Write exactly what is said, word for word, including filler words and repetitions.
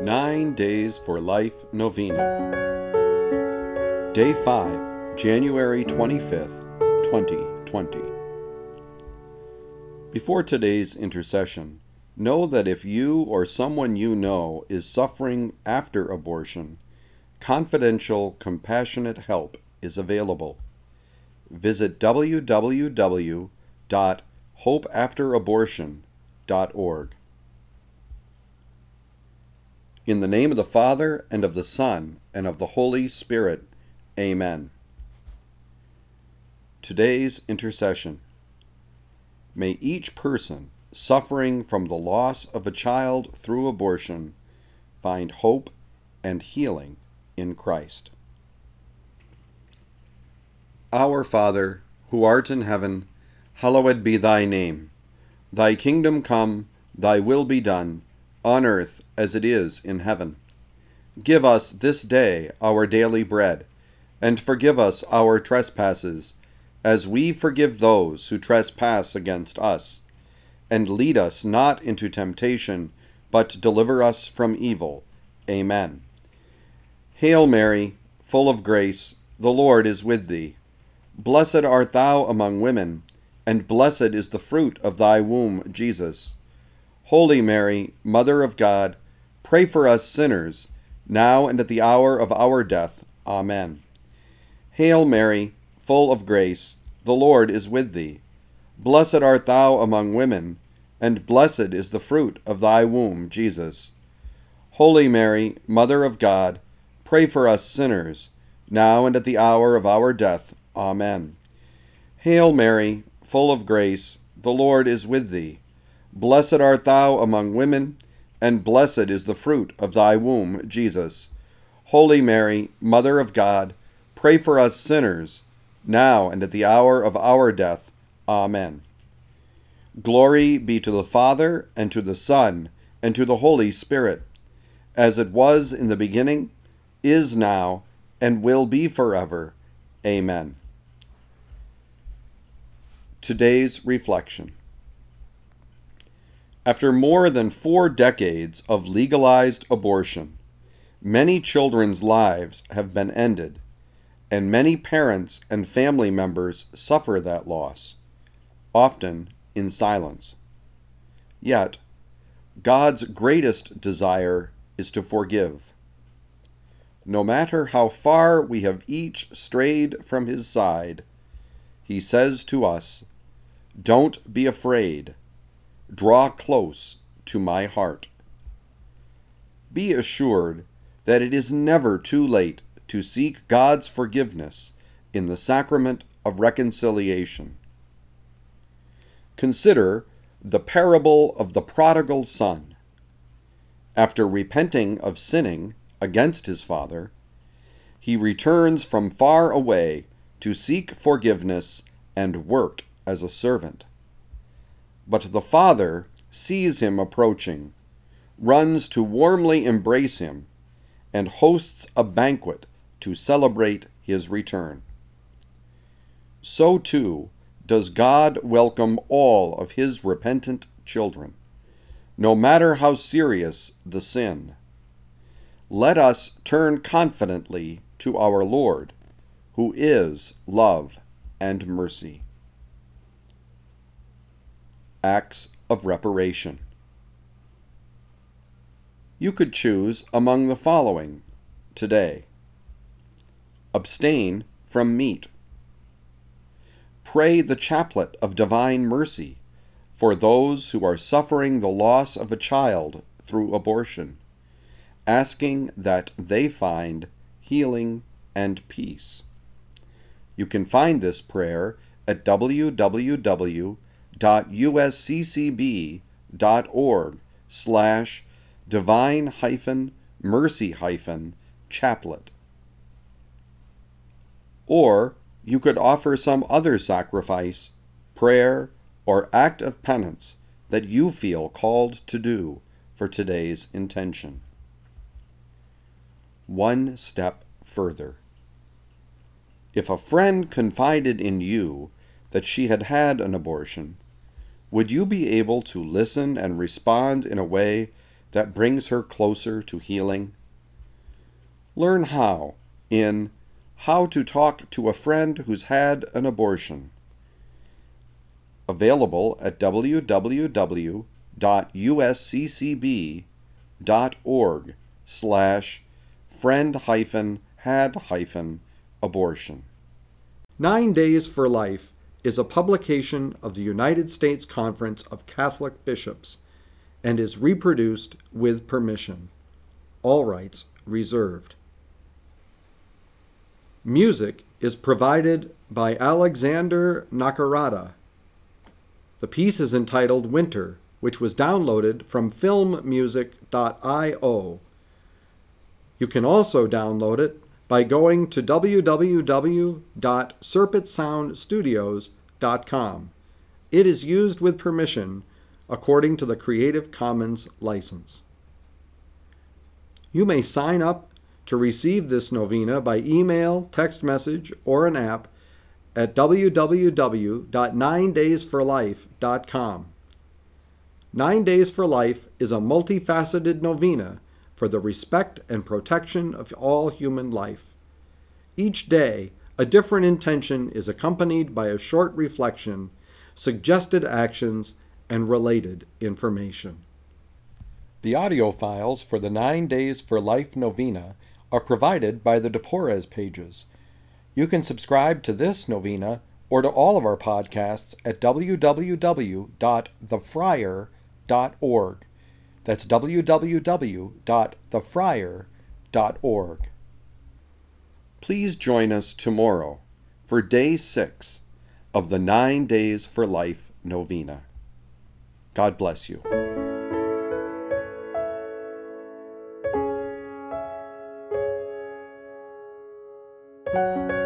Nine Days for Life Novena. Day five, January twenty-fifth, twenty twenty. Before today's intercession, know that if you or someone you know is suffering after abortion, confidential, compassionate help is available. Visit w w w dot hope after abortion dot org. In the name of the Father, and of the Son, and of the Holy Spirit. Amen. Today's intercession. May each person suffering from the loss of a child through abortion find hope and healing in Christ. Our Father, who art in heaven, hallowed be thy name. Thy kingdom come, thy will be done, on earth as it is in heaven. Give us this day our daily bread, and forgive us our trespasses, as we forgive those who trespass against us. And lead us not into temptation, but deliver us from evil. Amen. Hail Mary, full of grace, the Lord is with thee. Blessed art thou among women, and blessed is the fruit of thy womb, Jesus. Holy Mary, Mother of God, pray for us sinners, now and at the hour of our death. Amen. Hail Mary, full of grace, the Lord is with thee. Blessed art thou among women, and blessed is the fruit of thy womb, Jesus. Holy Mary, Mother of God, pray for us sinners, now and at the hour of our death. Amen. Hail Mary, full of grace, the Lord is with thee. Blessed art thou among women, and blessed is the fruit of thy womb, Jesus. Holy Mary, Mother of God, pray for us sinners, now and at the hour of our death. Amen. Glory be to the Father, and to the Son, and to the Holy Spirit, as it was in the beginning, is now, and will be forever. Amen. Today's reflection. After more than four decades of legalized abortion, many children's lives have been ended, and many parents and family members suffer that loss, often in silence. Yet, God's greatest desire is to forgive. No matter how far we have each strayed from His side, He says to us, "Don't be afraid. Draw close to my heart." Be assured that it is never too late to seek God's forgiveness in the sacrament of reconciliation. Consider the parable of the prodigal son. After repenting of sinning against his father, he returns from far away to seek forgiveness and work as a servant. But the father sees him approaching, runs to warmly embrace him, and hosts a banquet to celebrate his return. So too does God welcome all of His repentant children, no matter how serious the sin. Let us turn confidently to our Lord, who is love and mercy. Acts of reparation. You could choose among the following today. Abstain from meat. Pray the chaplet of divine mercy for those who are suffering the loss of a child through abortion, asking that they find healing and peace. You can find this prayer at w w w dot u s c c b dot org slash divine hyphen mercy hyphen chaplet. Or you could offer some other sacrifice, prayer, or act of penance that you feel called to do for today's intention. One step further. If a friend confided in you that she had had an abortion, would you be able to listen and respond in a way that brings her closer to healing? Learn how in How to Talk to a Friend Who's Had an Abortion. Available at w w w dot u s c c b dot org slash friend hyphen had hyphen abortion. Nine Days for Life is a publication of the United States Conference of Catholic Bishops and is reproduced with permission. All rights reserved. Music is provided by Alexander Nakarada. The piece is entitled Winter, which was downloaded from film music dot i o. You can also download it by going to w w w dot serpent sound studios dot com. It is used with permission according to the Creative Commons license. You may sign up to receive this novena by email, text message, or an app at w w w dot nine days for life dot com. Nine Days for Life is a multifaceted novena for the respect and protection of all human life. Each day, a different intention is accompanied by a short reflection, suggested actions, and related information. The audio files for the Nine Days for Life novena are provided by the De Porres pages. You can subscribe to this novena or to all of our podcasts at w w w dot the friar dot org. That's w w w dot the friar dot org. Please join us tomorrow for day six of the Nine Days for Life novena. God bless you. Thank you.